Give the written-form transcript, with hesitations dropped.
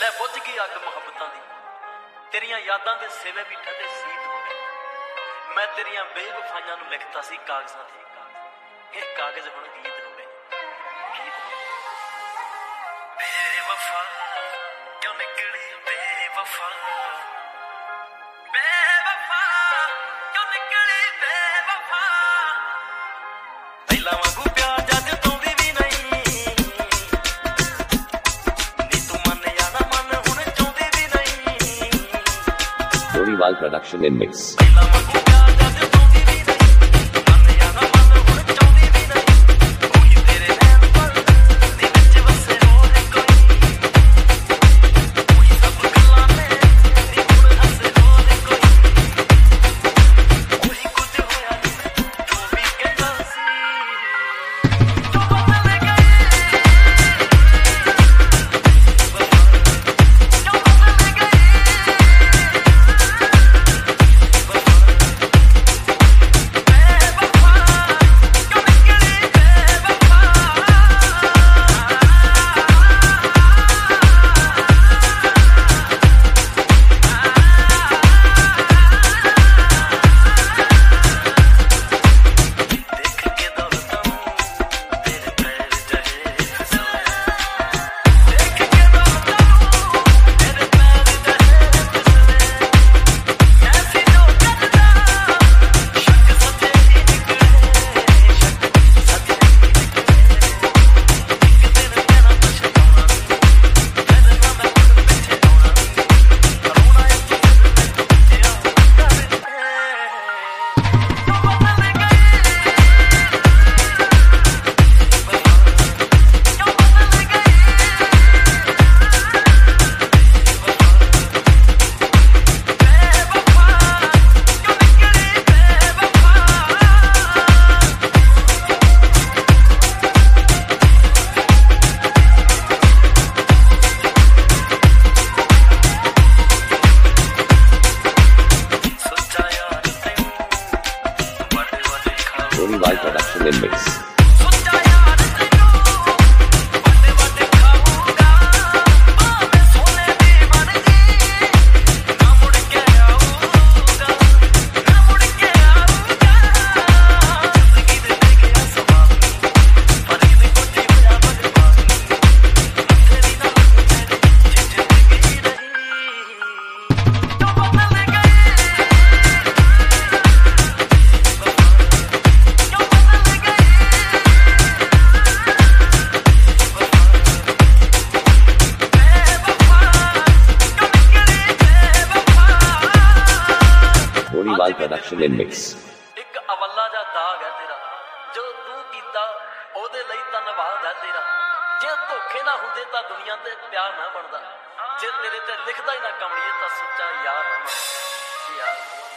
ਲੈ बुझ गई अग मुहब्बतां दी तेरियां यादां दे सिवे भी ठंडे सीत हो गए। मैं तेरियां बेवफाइयां नूं लिखता सी कागजां ते, ये कागज हुण गीत हो गए। बेवफा क्यों निकली बेवफा, बेवफा क्यों निकली बेवफा, पहला वांगू प्यार जद तोंदी भी नहीं, नी तू मन यादा मन हुण चोंदी भी नहीं। Dorival production in mix. Dorival production in mix. Dorival production in mix. एक अवला जा दाग है तेरा जो तू कीता ओदे लई धन्नवाद है तेरा। जे धोखे ना हुंदे तां दुनिया ते प्यार ना बनदा, जे तेरे ते लिखदा ही ना कमड़िए तां सच्चा यार ना बनदा यार।